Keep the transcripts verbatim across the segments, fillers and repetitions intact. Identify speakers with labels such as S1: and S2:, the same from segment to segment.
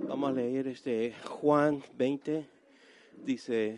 S1: Vamos a leer este Juan veinte, dice,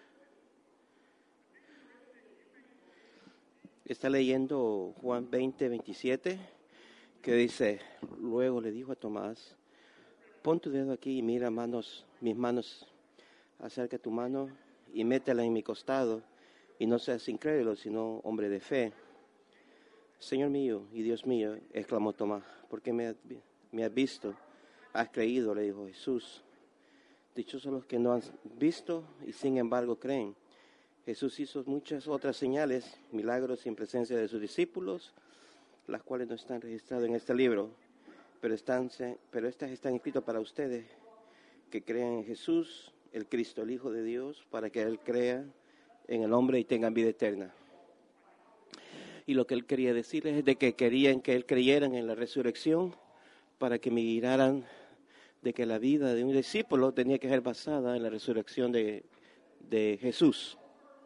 S1: está leyendo Juan veinte, veintisiete, que dice, luego le dijo a Tomás, pon tu dedo aquí y mira manos, mis manos, acerca tu mano y métela en mi costado, y no seas incrédulo, sino hombre de fe. Señor mío y Dios mío, exclamó Tomás, ¿por qué me has, me has visto? Has creído, le dijo Jesús. Dichosos los que no han visto y sin embargo creen. Jesús hizo muchas otras señales, milagros en presencia de sus discípulos, las cuales no están registradas en este libro, pero, están, pero estas están escritas para ustedes, que crean en Jesús, el Cristo, el Hijo de Dios, para que Él crea en el hombre y tengan vida eterna. Y lo que Él quería decirles es de que querían que Él creyeran en la resurrección, para que miraran de que la vida de un discípulo tenía que ser basada en la resurrección de, de Jesús.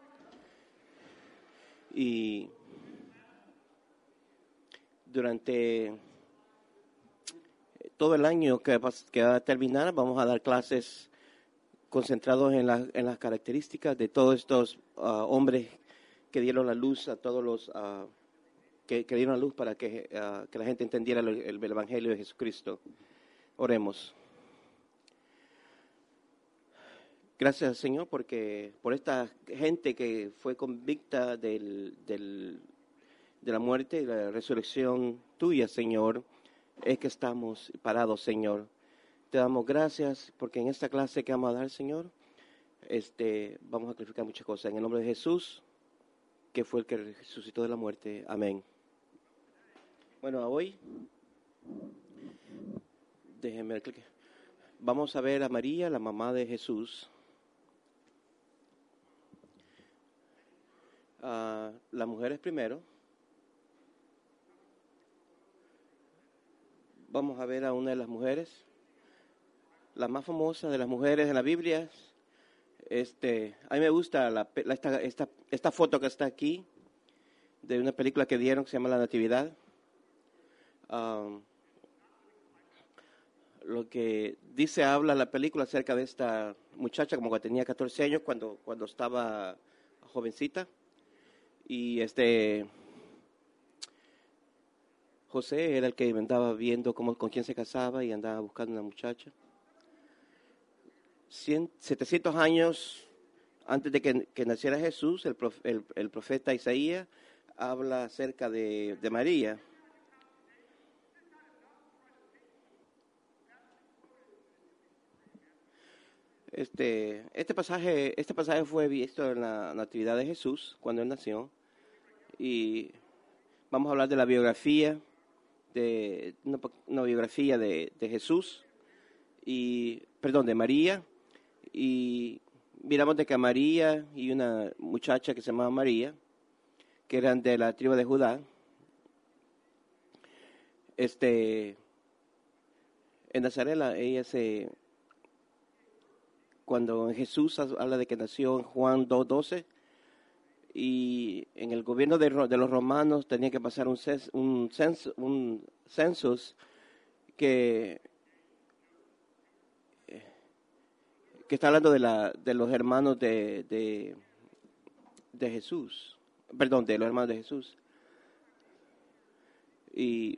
S1: Y durante todo el año que va, que va a terminar, vamos a dar clases concentrados en, la, en las características de todos estos uh, hombres que dieron la luz a todos los, uh, que, que dieron la luz para que, uh, que la gente entendiera el, el, el Evangelio de Jesucristo. Oremos. Gracias, Señor, porque por esta gente que fue convicta del, del, de la muerte y la resurrección tuya, Señor, es que estamos parados, Señor. Te damos gracias porque en esta clase que vamos a dar, Señor, este, vamos a clarificar muchas cosas. En el nombre de Jesús, que fue el que resucitó de la muerte. Amén. Bueno, hoy, déjenme ver, vamos a ver a María, la mamá de Jesús. Uh, las mujeres primero. Vamos a ver a una de las mujeres, la más famosa de las mujeres en la Biblia. Este, a mí me gusta la, la, esta, esta, esta foto que está aquí, de una película que dieron que se llama La Natividad. Um, lo que dice, habla la película acerca de esta muchacha como que tenía catorce años cuando, cuando estaba jovencita. Y este José era el que andaba viendo cómo, con quién se casaba y andaba buscando una muchacha. Cien, setecientos años antes de que, que naciera Jesús, el, prof, el, el profeta Isaías habla acerca de, de María. Este, este pasaje, este pasaje fue visto en la Natividad de Jesús cuando él nació. Y vamos a hablar de la biografía, de una, una biografía de, de Jesús, y perdón, de María. Y miramos de que María y una muchacha que se llamaba María, que eran de la tribu de Judá, este, en Nazaret, ella se, cuando Jesús habla de que nació en Juan dos doce, y en el gobierno de, de los romanos tenía que pasar un, ces, un, censo, un census que, que está hablando de, la, de los hermanos de, de, de Jesús, perdón, de los hermanos de Jesús. Y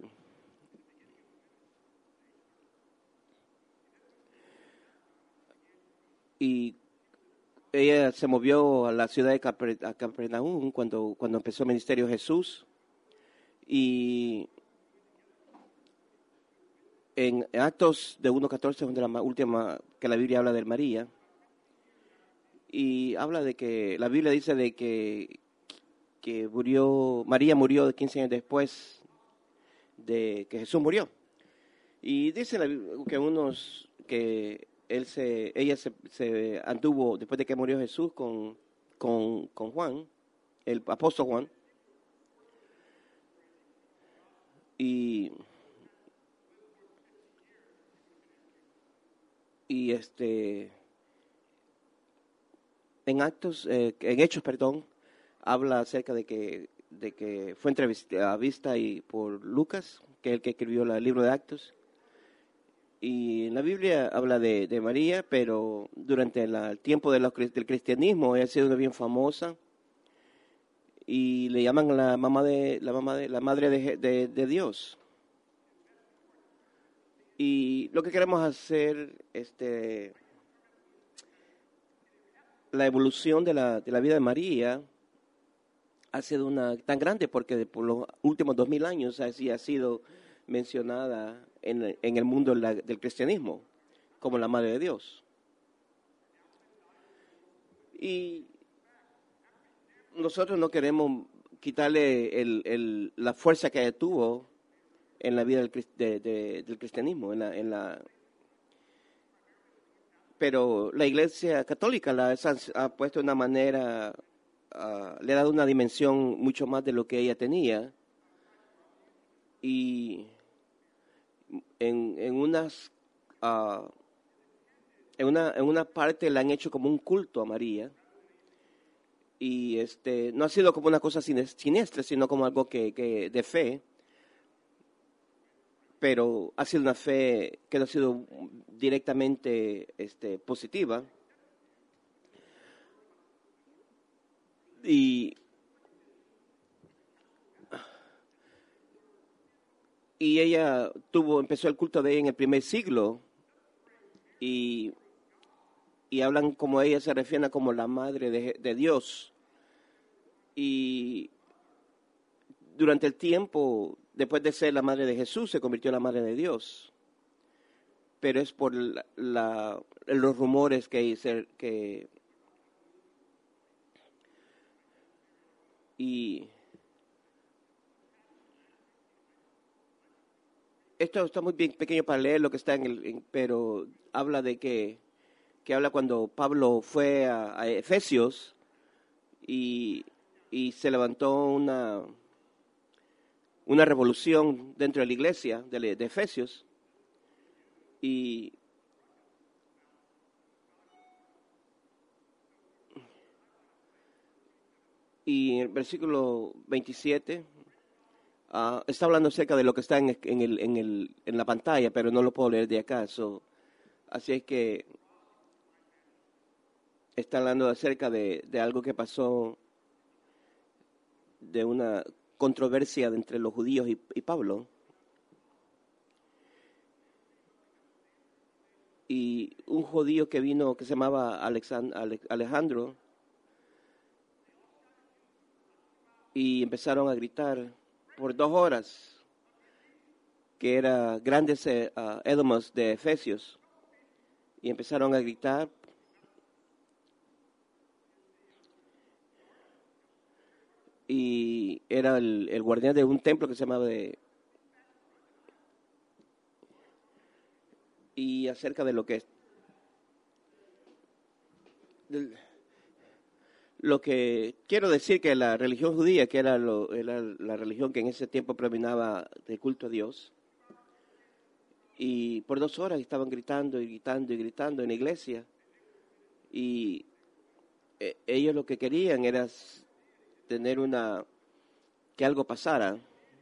S1: y ella se movió a la ciudad de Capernaum cuando, cuando empezó el ministerio Jesús. Y en Actos de uno catorce, donde la última que la Biblia habla de María, y habla de que, la Biblia dice de que, que murió, María murió de quince años después de que Jesús murió. Y dice la Biblia que unos, que Él se, ella se, se anduvo, después de que murió Jesús, con, con, con Juan, el apóstol Juan. Y, y este, en Actos, eh, en Hechos, perdón, habla acerca de que, de que fue entrevistada y por Lucas, que es el que escribió el libro de Actos. Y en la Biblia habla de, de María, pero durante la- el tiempo de los cri- del cristianismo ella ha sido bien famosa y le llaman la mamá de la mamá de la madre de, Je- de- de Dios. Y lo que queremos hacer, este, la evolución de la, de la vida de María ha sido una tan grande porque por los últimos dos mil años así ha sido mencionada en, en el mundo la- del cristianismo como la madre de Dios. Y nosotros no queremos quitarle el, el- la fuerza que ella tuvo en la vida del, cris- de- de- del cristianismo, en la, en la, pero la Iglesia Católica la ha, ha puesto de una manera, ah, le ha dado una dimensión mucho más de lo que ella tenía y en, en unas ah, en una en una parte la han hecho como un culto a María y este no ha sido como una cosa sines- siniestra, sino como algo que, que de fe, pero ha sido una fe que no ha sido directamente este, positiva. Y, y ella tuvo, empezó el culto de ella en el primer siglo y, y hablan como ella se refiere a como la madre de, de Dios. Y durante el tiempo, después de ser la madre de Jesús, se convirtió en la madre de Dios. Pero es por la, la- los rumores que, hice- que y esto está muy bien pequeño para leer lo que está en el, en- pero habla de que, que habla cuando Pablo fue a, a Efesios y, y se levantó una, una revolución dentro de la iglesia de, de Efesios y, y en el versículo veintisiete ah, está hablando acerca de lo que está en, en, el, en, el, en la pantalla, pero no lo puedo leer de acá. So, así es que está hablando acerca de, de algo que pasó, de una controversia entre los judíos y, y Pablo. Y un judío que vino, que se llamaba Alexan- Ale- Alejandro, y empezaron a gritar por dos horas, que era grandes eh, uh, Edomas de Efesios, y empezaron a gritar, y era el, el guardián de un templo que se llamaba de, y acerca de lo que del- lo que quiero decir que la religión judía, que era, lo, era la religión que en ese tiempo predominaba de culto a Dios, y por dos horas estaban gritando y gritando y gritando en la iglesia, y eh, ellos lo que querían era s- tener una, que algo pasara.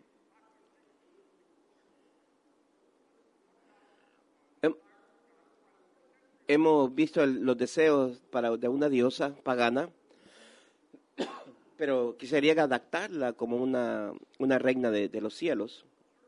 S1: Hem- Hemos visto el- los deseos para, de una diosa pagana, pero quisieran adaptarla como una, una reina de, de los cielos.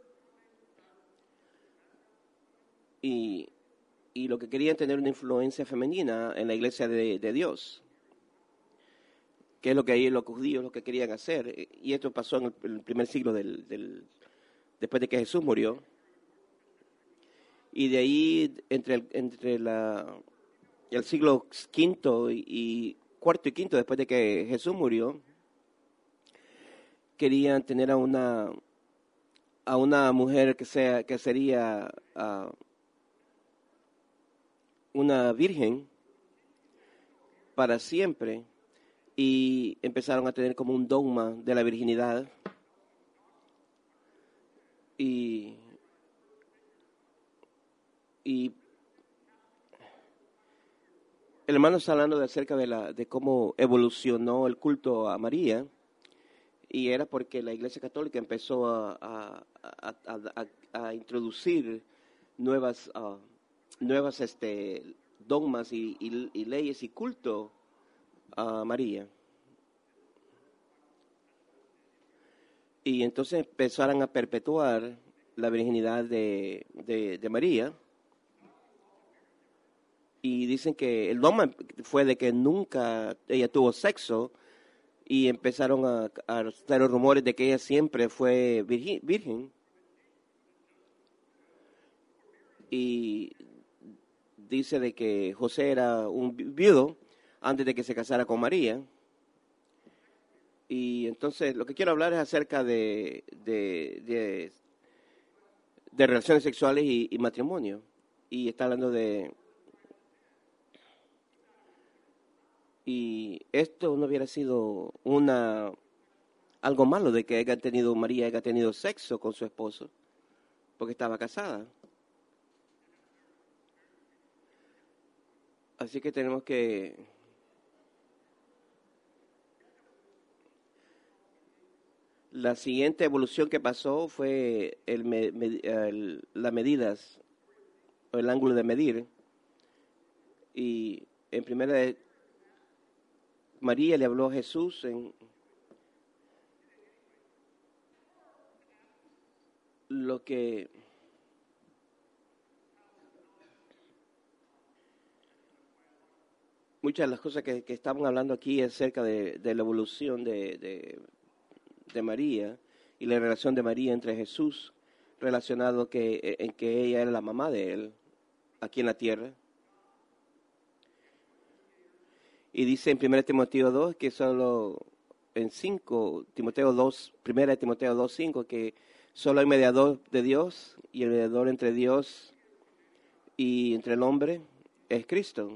S1: Y, y lo que querían tener una influencia femenina en la iglesia de, de Dios, que es lo que ellos, los judíos, lo que querían hacer. Y esto pasó en el, en el primer siglo del, del, después de que Jesús murió. Y de ahí, entre el, entre la, el siglo quinto y, y cuarto y quinto, después de que Jesús murió, querían tener a una a una mujer que sea que sería uh, una virgen para siempre y empezaron a tener como un dogma de la virginidad y y el hermano está hablando de acerca de la de cómo evolucionó el culto a María y era porque la Iglesia Católica empezó a, a, a, a, a introducir nuevas, uh, nuevas este, dogmas y, y, y leyes y culto a María. Y entonces empezaron a perpetuar la virginidad de, de, de María. Y dicen que el dogma fue de que nunca ella tuvo sexo, y empezaron a, a estar los rumores de que ella siempre fue virgi- virgen. Y dice de que José era un vi- viudo antes de que se casara con María. Y entonces lo que quiero hablar es acerca de, de, de, de relaciones sexuales y, y matrimonio. Y está hablando de... Y esto no hubiera sido una algo malo de que haya tenido María haya tenido sexo con su esposo, porque estaba casada. Así que tenemos que la siguiente evolución que pasó fue el, me- me- el- las medidas, o el ángulo de medir. Y en primera de María le habló a Jesús en lo que muchas de las cosas que, que estamos hablando aquí es acerca de, de la evolución de, de, de María y la relación de María entre Jesús, relacionado que, en que ella era la mamá de él aquí en la tierra. Y dice en primera Timoteo dos que solo en cinco, Timoteo dos, primera Timoteo dos, cinco, que solo hay mediador de Dios, y el mediador entre Dios y entre el hombre es Cristo.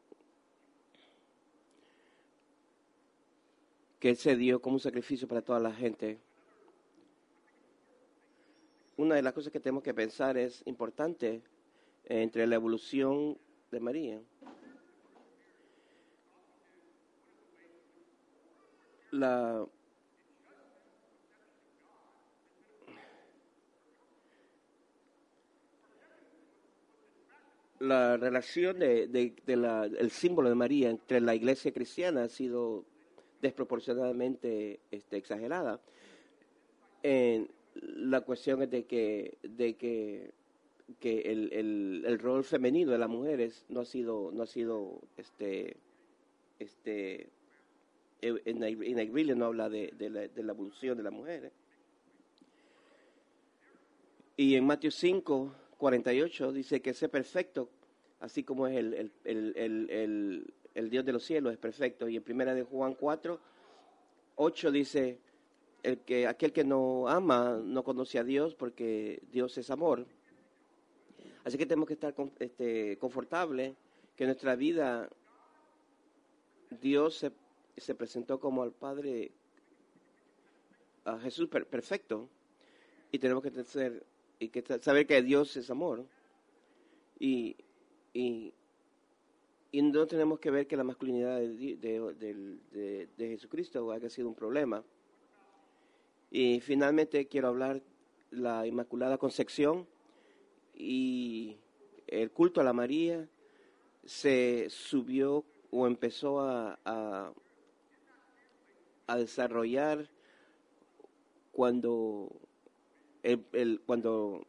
S1: Que Él se dio como un sacrificio para toda la gente. Una de las cosas que tenemos que pensar es importante entre la evolución de María. La, la relación de, de, de la, el símbolo de María entre la iglesia cristiana ha sido desproporcionadamente este, exagerada. En, la cuestión es de que, de que, que el, el, el rol femenino de las mujeres no ha sido, no ha sido este, este, en la, en la Biblia no habla de, de, la, de la evolución de las mujeres. Y en Mateo cinco, cuarenta y ocho dice que sé perfecto, así como es el, el, el, el, el, el Dios de los cielos, es perfecto. Y en primera de Juan cuatro, ocho dice, el que, aquel que no ama no conoce a Dios, porque Dios es amor. Así que tenemos que estar este, confortables, que en nuestra vida Dios se, se presentó como al Padre, a Jesús per, perfecto, y tenemos que ser, y que saber que Dios es amor, y, y, y no tenemos que ver que la masculinidad de, de, de, de, de Jesucristo haya sido un problema. Y finalmente quiero hablar la Inmaculada Concepción y el culto a la María se subió o empezó a, a, a desarrollar cuando el, el, cuando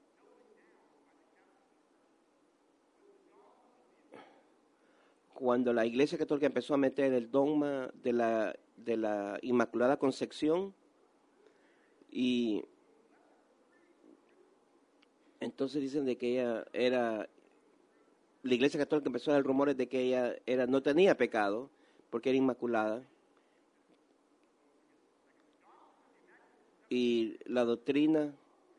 S1: cuando la Iglesia Católica empezó a meter el dogma de la de la Inmaculada Concepción, y entonces dicen de que ella era, la Iglesia Católica empezó a dar rumores de que ella era no tenía pecado porque era inmaculada, y la doctrina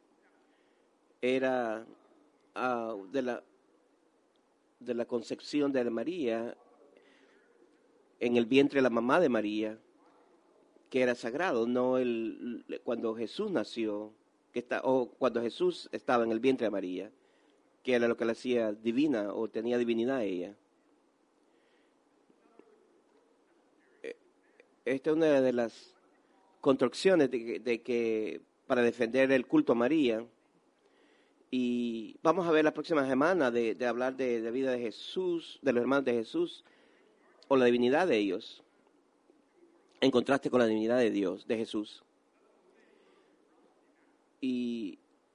S1: era uh, de la de la concepción de María en el vientre de la mamá de María, que era sagrado, no el cuando Jesús nació, que está, o cuando Jesús estaba en el vientre de María, que era lo que la hacía divina o tenía divinidad ella. Esta es una de las construcciones de, de que para defender el culto a María, Y vamos a ver la próxima semana de, de hablar de la vida de Jesús, de los hermanos de Jesús, o la divinidad de ellos, en contraste con la divinidad de Dios, de Jesús. Y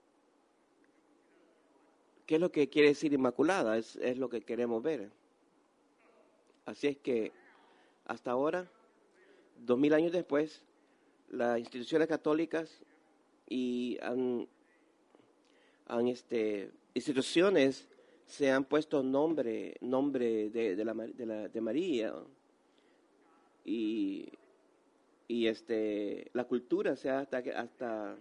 S1: ¿qué es lo que quiere decir inmaculada? Es, es lo que queremos ver. Así es que hasta ahora, dos mil años después, las instituciones católicas y han, han este, instituciones se han puesto nombre, nombre de, de, la, de, la, de María, y, y este, la cultura, o sea, hasta, hasta,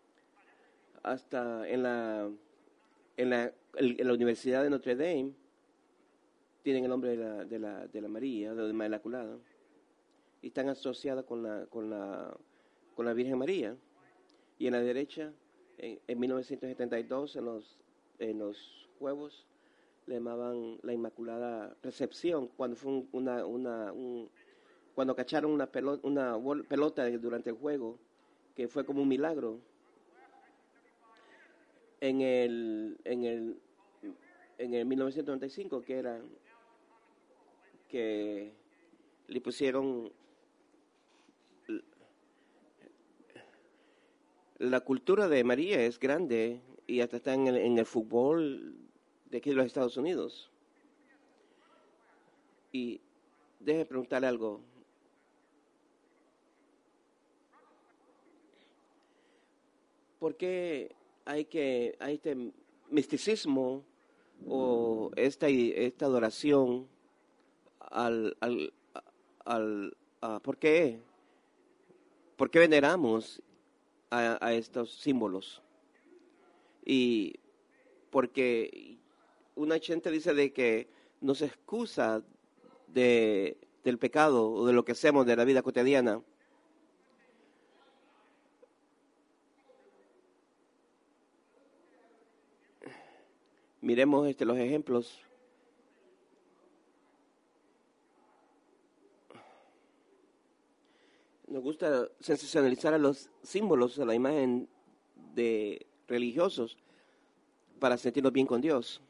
S1: hasta en la, en la, en la Universidad de Notre Dame tienen el nombre de la, de la, de la María, de la Inmaculada, y están asociadas con la, con la, con la Virgen María. Y en la derecha, en, en mil novecientos setenta y dos, en los, en los juegos, le llamaban la Inmaculada Recepción, cuando fue un, una, una, un, cuando cacharon una pelota, una pelota durante el juego, que fue como un milagro. En el, en el, en el mil novecientos noventa y cinco, que era que le pusieron la cultura de María es grande y hasta está en el, en el fútbol de aquí de los Estados Unidos. Y déjeme preguntarle algo. ¿Por qué hay que hay este misticismo o esta esta adoración al al al a, ¿por qué? ¿Por qué veneramos a, a estos símbolos? Y porque una gente dice de que nos excusa de del pecado o de lo que hacemos de la vida cotidiana. Miremos este, los ejemplos. Nos gusta sensacionalizar a los símbolos, a la imagen de religiosos para sentirnos bien con Dios.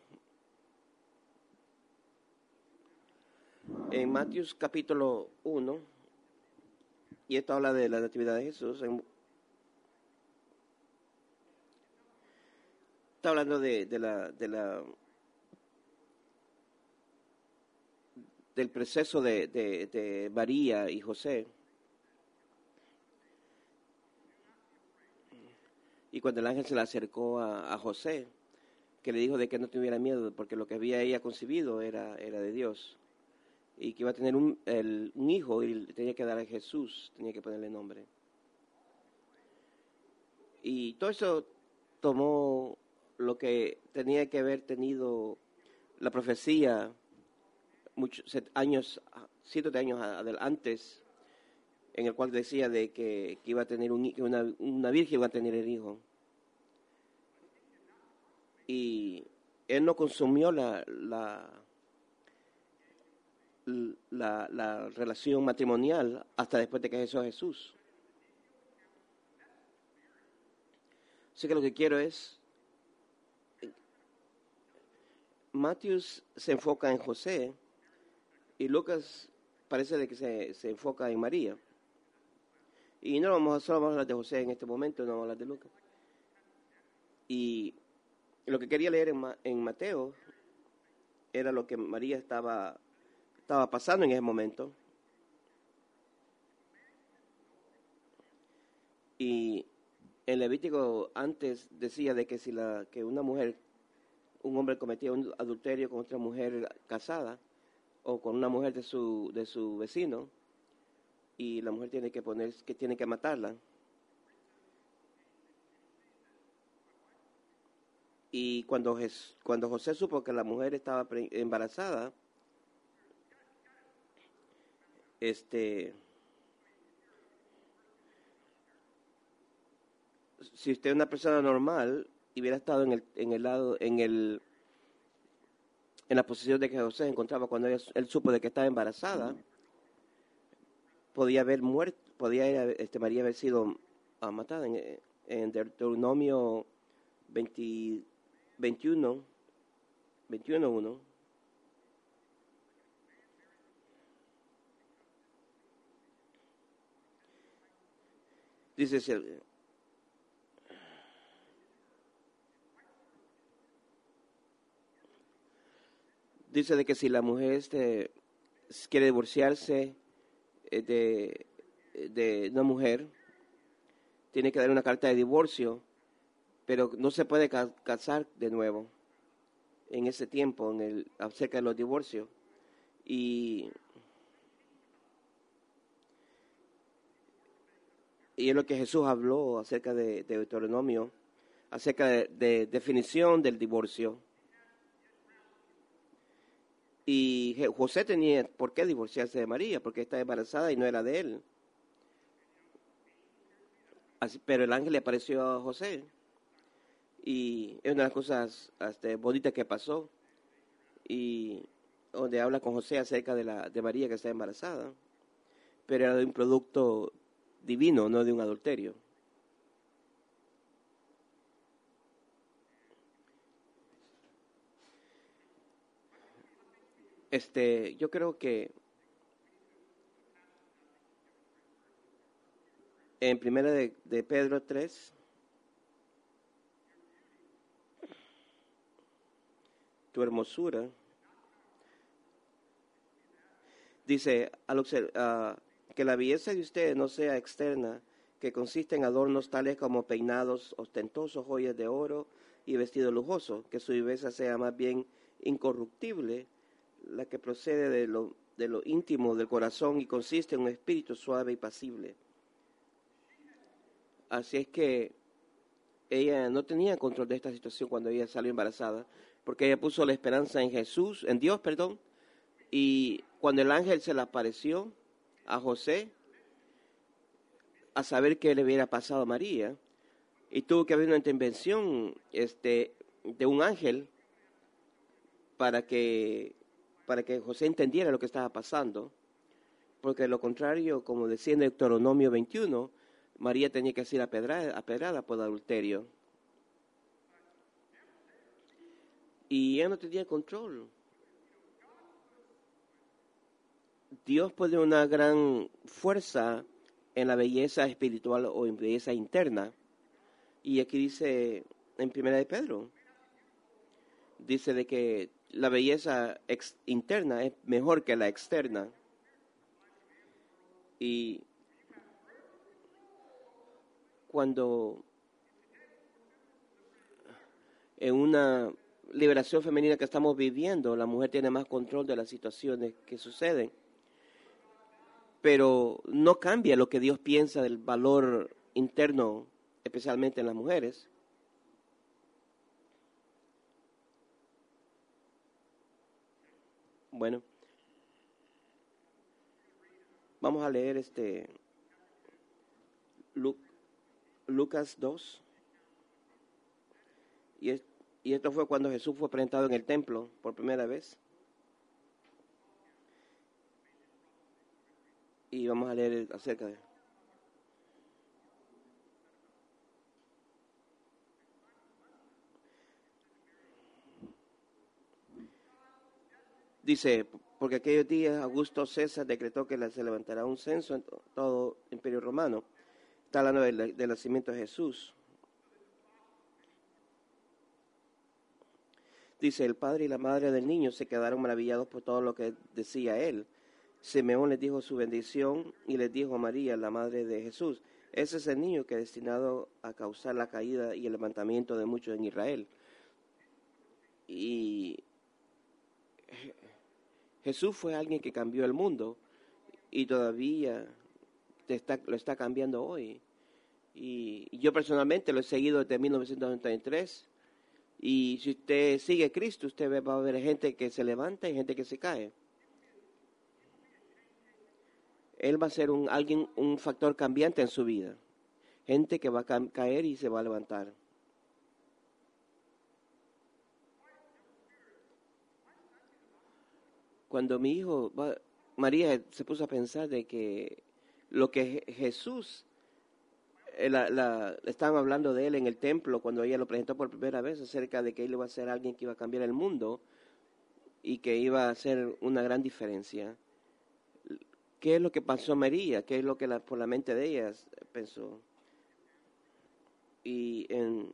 S1: En Mateos capítulo uno, y esto habla de la natividad de Jesús, en, está hablando de, de la de la del proceso de, de, de María y José. Y cuando el ángel se le acercó a, a José, que le dijo de que no tuviera miedo, porque lo que había ella concebido era, era de Dios, y que iba a tener un, el, un hijo y tenía que dar a Jesús, tenía que ponerle nombre. Y todo eso tomó lo que tenía que haber tenido la profecía muchos años, cientos de años antes, en el cual decía de que, que iba a tener un, que una, una virgen iba a tener el hijo. Y él no consumió la la, la la relación matrimonial hasta después de que Jesús Jesús. Así que lo que quiero es, Mateos se enfoca en José y Lucas parece de que se, se enfoca en María. Y no vamos a, solo vamos a hablar de José en este momento, no vamos a hablar de Lucas. Y lo que quería leer en, en Mateo era lo que María estaba, estaba pasando en ese momento. Y en Levítico antes decía de que si la que una mujer, un hombre cometía un adulterio con otra mujer casada o con una mujer de su de su vecino, y la mujer tiene que poner que tiene que matarla. Y cuando, cuando José supo que la mujer estaba embarazada, este, si usted es una persona normal y hubiera estado en el, en el lado, en el, en la posición de que José se encontraba cuando él, él supo de que estaba embarazada, podía haber muerto, podía este, María haber sido uh, matada. En, en Deuteronomio veinte, veintiuno, veintiuno uno. Dice, si el- dice de que si la mujer este, quiere divorciarse eh, de, de una mujer, tiene que dar una carta de divorcio, pero no se puede ca- casar de nuevo en ese tiempo, en el, acerca de los divorcios. Y, y es lo que Jesús habló acerca de, de Deuteronomio, acerca de, de definición del divorcio. Y Je- José tenía por qué divorciarse de María, porque estaba embarazada y no era de él. Así- pero el ángel le apareció a José. Y es una de las cosas este, bonitas que pasó. Y donde habla con José acerca de, la, de María que está embarazada. Pero era de un producto divino, no de un adulterio. Este, yo creo que en primera de, de Pedro tres, tu hermosura, dice al obser- ah, que la belleza de ustedes no sea externa, que consiste en adornos tales como peinados ostentosos, joyas de oro y vestidos lujosos, que su belleza sea más bien incorruptible, la que procede de lo, de lo íntimo del corazón y consiste en un espíritu suave y pasible. Así es que ella no tenía control de esta situación cuando ella salió embarazada, porque ella puso la esperanza en Jesús, en Dios, perdón, y cuando el ángel se le apareció a José, a saber qué le hubiera pasado a María, y tuvo que haber una intervención este, de un ángel para que, para que José entendiera lo que estaba pasando, porque de lo contrario, como decía en Deuteronomio veintiuno, María tenía que ser apedrada, apedrada por adulterio. Y ella no tenía control. Dios pone una gran fuerza en la belleza espiritual o en belleza interna. Y aquí dice en Primera de Pedro, dice de que la belleza ex interna es mejor que la externa. Y cuando en una liberación femenina que estamos viviendo, la mujer tiene más control de las situaciones que suceden. Pero no cambia lo que Dios piensa del valor interno, especialmente en las mujeres. Bueno, vamos a leer este Lu- Lucas dos. Y, es, y esto fue cuando Jesús fue presentado en el templo por primera vez. Y vamos a leer acerca de... Dice, porque aquellos días Augusto César decretó que se levantará un censo en todo el imperio romano. Está hablando del, del nacimiento de Jesús. Dice, el padre y la madre del niño se quedaron maravillados por todo lo que decía él. Simeón les dijo su bendición y les dijo a María, la madre de Jesús, ese es el niño que es destinado a causar la caída y el levantamiento de muchos en Israel. Y Jesús fue alguien que cambió el mundo y todavía está, lo está cambiando hoy. Y yo personalmente lo he seguido desde mil novecientos noventa y tres. Y si usted sigue a Cristo, usted va a ver gente que se levanta y gente que se cae. Él va a ser un, alguien, un factor cambiante en su vida. Gente que va a ca caer y se va a levantar. Cuando mi hijo, va, María se puso a pensar de que lo que Jesús eh, la, la, estaban hablando de él en el templo cuando ella lo presentó por primera vez acerca de que él iba a ser alguien que iba a cambiar el mundo y que iba a hacer una gran diferencia. ¿Qué es lo que pasó a María? ¿Qué es lo que la, por la mente de ella pensó? Y en,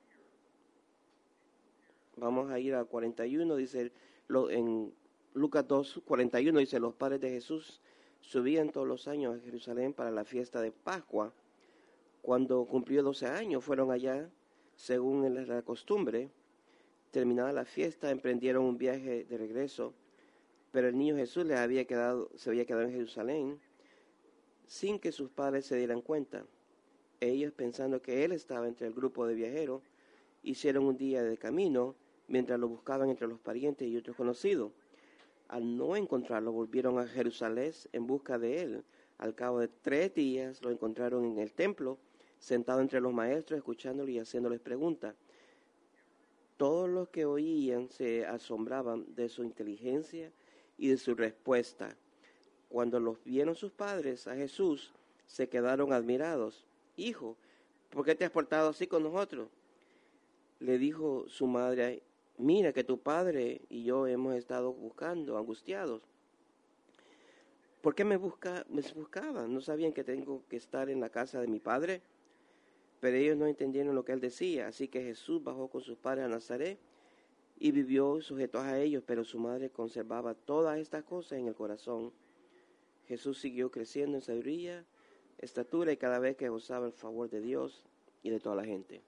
S1: vamos a ir a cuarenta y uno, dice, lo, en Lucas dos, cuarenta y uno dice, los padres de Jesús subían todos los años a Jerusalén para la fiesta de Pascua. Cuando cumplió doce años, fueron allá, según la costumbre. Terminada la fiesta, emprendieron un viaje de regreso, pero el niño Jesús les había quedado, se había quedado en Jerusalén sin que sus padres se dieran cuenta. Ellos, pensando que él estaba entre el grupo de viajeros, hicieron un día de camino mientras lo buscaban entre los parientes y otros conocidos. Al no encontrarlo, volvieron a Jerusalén en busca de él. Al cabo de tres días lo encontraron en el templo, sentado entre los maestros, escuchándolo y haciéndoles preguntas. Todos los que oían se asombraban de su inteligencia y de su respuesta. Cuando los vieron sus padres a Jesús, se quedaron admirados. Hijo, ¿por qué te has portado así con nosotros? Le dijo su madre, mira que tu padre y yo hemos estado buscando, angustiados. ¿Por qué me, busca, me buscaban? ¿No sabían que tengo que estar en la casa de mi padre? Pero ellos no entendieron lo que él decía, así que Jesús bajó con sus padres a Nazaret y vivió sujetos a ellos, pero su madre conservaba todas estas cosas en el corazón. Jesús siguió creciendo en sabiduría, estatura y cada vez que gozaba el favor de Dios y de toda la gente.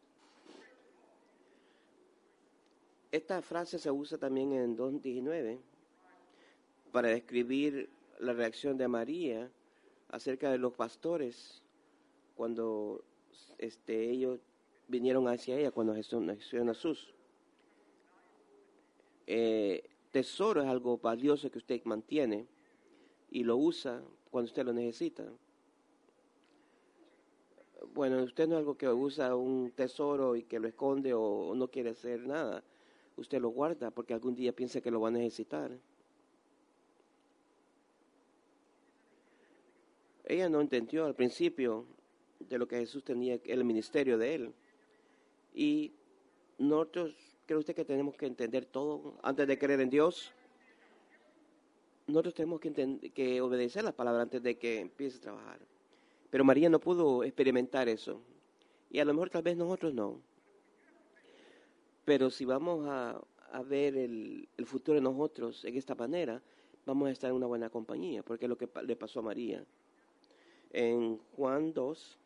S1: Esta frase se usa también en dos diecinueve para describir la reacción de María acerca de los pastores cuando este, ellos vinieron hacia ella cuando Jesús nació en Jesús. Eh, tesoro es algo valioso que usted mantiene y lo usa cuando usted lo necesita. Bueno, usted no es algo que usa un tesoro y que lo esconde o, o no quiere hacer nada. Usted lo guarda porque algún día piensa que lo va a necesitar. Ella no entendió al principio de lo que Jesús tenía, el ministerio de él. Y nosotros, ¿cree usted que tenemos que entender todo antes de creer en Dios? Nosotros tenemos que, entender, que obedecer la palabra antes de que empiece a trabajar. Pero María no pudo experimentar eso. Y a lo mejor tal vez nosotros no. Pero si vamos a, a ver el, el futuro de nosotros en esta manera, vamos a estar en una buena compañía, porque es lo que le pasó a María. En Juan dos,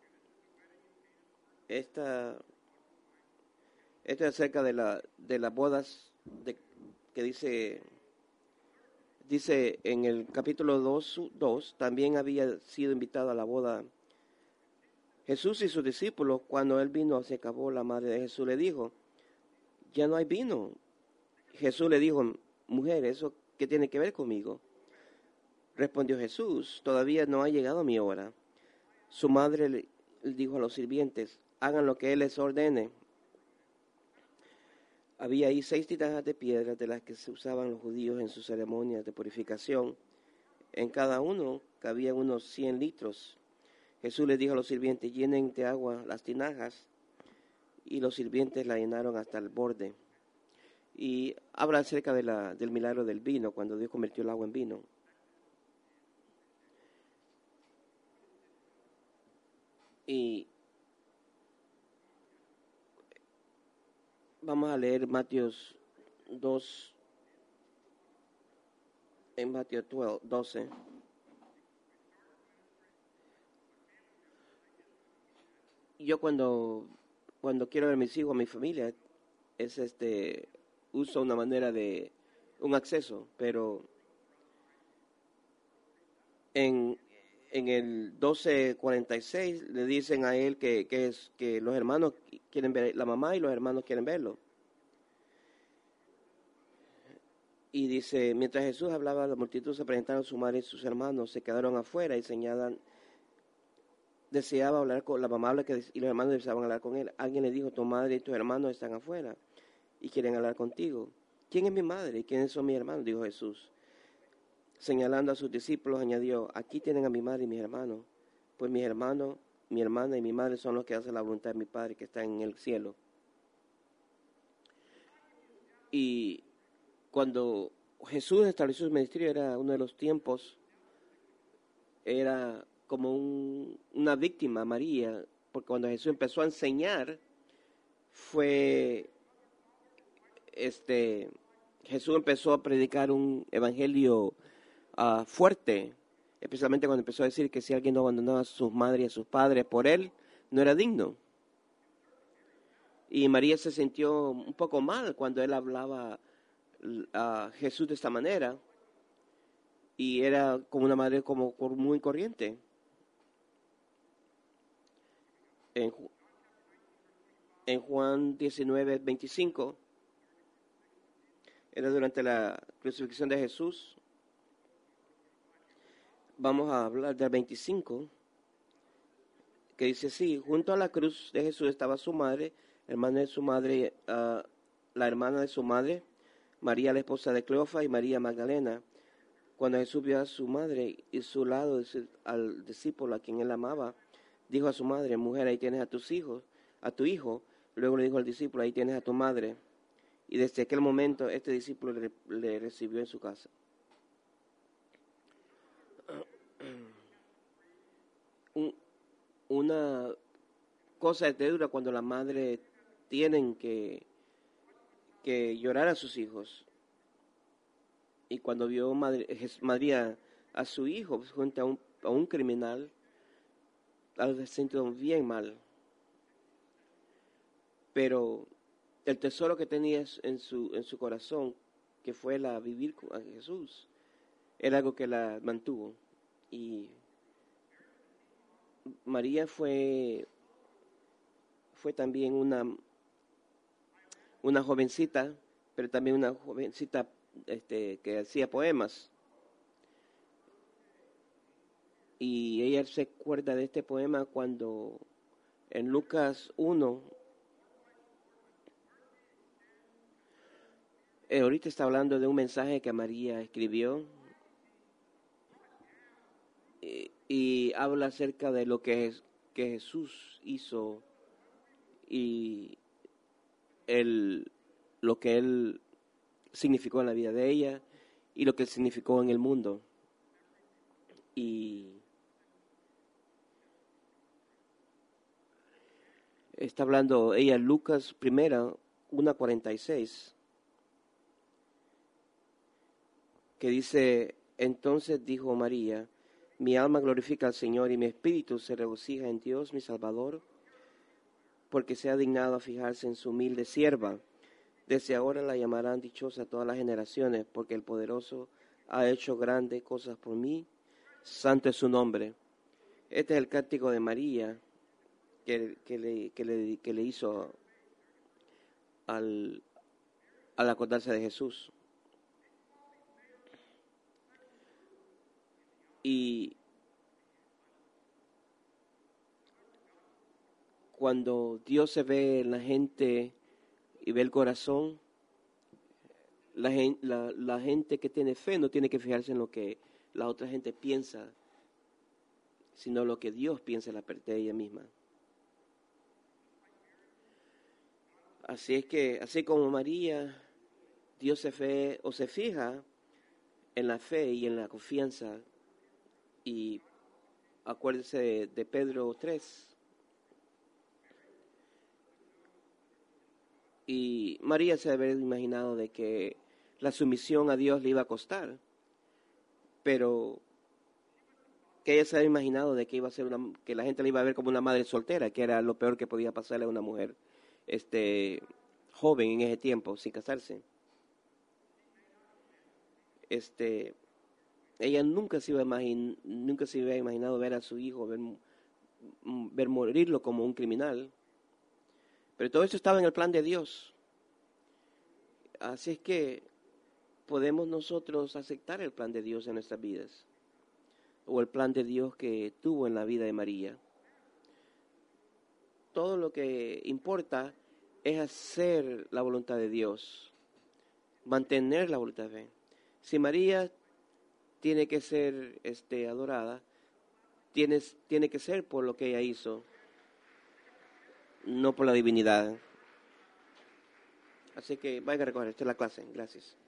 S1: esta, esta es acerca de, la, de las bodas de, que dice, dice en el capítulo dos, también había sido invitado a la boda Jesús y sus discípulos. Cuando él vino, se acabó, la madre de Jesús le dijo, ya no hay vino. Jesús le dijo, mujer, ¿eso qué tiene que ver conmigo? Respondió Jesús, todavía no ha llegado mi hora. Su madre le dijo a los sirvientes, hagan lo que él les ordene. Había ahí seis tinajas de piedra de las que se usaban los judíos en sus ceremonias de purificación. En cada uno cabían unos cien litros. Jesús les dijo a los sirvientes, llenen de agua las tinajas, y los sirvientes la llenaron hasta el borde. Y habla acerca de la, del milagro del vino, cuando Dios convirtió el agua en vino. Y vamos a leer Mateos dos, en Mateo doce. Yo cuando, cuando quiero ver a mis hijos, a mi familia, es este, uso una manera de, un acceso, pero en, en el doce cuarenta y seis le dicen a él que, que, es, que los hermanos quieren ver, la mamá y los hermanos quieren verlo. Y dice, mientras Jesús hablaba, la multitud se presentaron, su madre y sus hermanos se quedaron afuera y señalan, deseaba hablar con la mamá y los hermanos deseaban hablar con él. Alguien le dijo, tu madre y tus hermanos están afuera y quieren hablar contigo. ¿Quién es mi madre y quiénes son mis hermanos? Dijo Jesús. Señalando a sus discípulos, añadió, aquí tienen a mi madre y mis hermanos, pues mis hermanos mi hermana y mi madre son los que hacen la voluntad de mi Padre que está en el cielo. Y cuando Jesús estableció su ministerio, era uno de los tiempos, era como un, una víctima, María, porque cuando Jesús empezó a enseñar, fue, este, Jesús empezó a predicar un evangelio uh, fuerte, especialmente cuando empezó a decir que si alguien no abandonaba a sus madres y a sus padres por él, no era digno. Y María se sintió un poco mal cuando él hablaba a Jesús de esta manera, y era como una madre como muy corriente. En, en Juan diecinueve, veinticinco, era durante la crucifixión de Jesús. Vamos a hablar del veinticinco, que dice así: junto a la cruz de Jesús estaba su madre, hermana de su madre, uh, la hermana de su madre, María la esposa de Cleofa y María Magdalena. Cuando Jesús vio a su madre y su lado al discípulo a quien él amaba, dijo a su madre: mujer, ahí tienes a tus hijos, a tu hijo. Luego le dijo al discípulo: ahí tienes a tu madre. Y desde aquel momento este discípulo le, le recibió en su casa. Un, una cosa de dura cuando la madre tienen que, que llorar a sus hijos. Y cuando vio madre, María a su hijo pues, junto a un, a un criminal, se sintió bien mal. Pero el tesoro que tenía en su, en su corazón, que fue la vivir con a Jesús, era algo que la mantuvo. Y María fue, fue también una, una jovencita, pero también una jovencita este, que hacía poemas. Y ella se acuerda de este poema cuando en Lucas uno, eh, ahorita está hablando de un mensaje que María escribió, y, y habla acerca de lo que, es, que Jesús hizo y el, lo que Él significó en la vida de ella y lo que Él significó en el mundo. Y está hablando ella en Lucas primera, uno cuarenta y seis, que dice: entonces dijo María, mi alma glorifica al Señor y mi espíritu se regocija en Dios mi Salvador, porque se ha dignado a fijarse en su humilde sierva. Desde ahora la llamarán dichosa todas las generaciones, porque el poderoso ha hecho grandes cosas por mí, santo es su nombre. Este es el cántico de María que, que, le, que, le, que le hizo al, al acordarse de Jesús. Y cuando Dios se ve en la gente y ve el corazón, la, la, la gente que tiene fe no tiene que fijarse en lo que la otra gente piensa, sino lo que Dios piensa de ella misma. Así es que, así como María, Dios se fe o se fija en la fe y en la confianza. Y acuérdese de, de Pedro tres. Y María se debe haber imaginado de que la sumisión a Dios le iba a costar, pero que ella se había imaginado de que iba a ser una, que la gente le iba a ver como una madre soltera, que era lo peor que podía pasarle a una mujer este joven en ese tiempo, sin casarse. Este, ella nunca se iba a imagin, nunca se había imaginado ver a su hijo, ver, ver morirlo como un criminal. Pero todo eso estaba en el plan de Dios. Así es que podemos nosotros aceptar el plan de Dios en nuestras vidas, o el plan de Dios que tuvo en la vida de María. Todo lo que importa es hacer la voluntad de Dios, mantener la voluntad de Dios. Si María tiene que ser este, adorada, tienes, tiene que ser por lo que ella hizo, no por la divinidad. Así que vaya a recoger, esta es la clase. Gracias.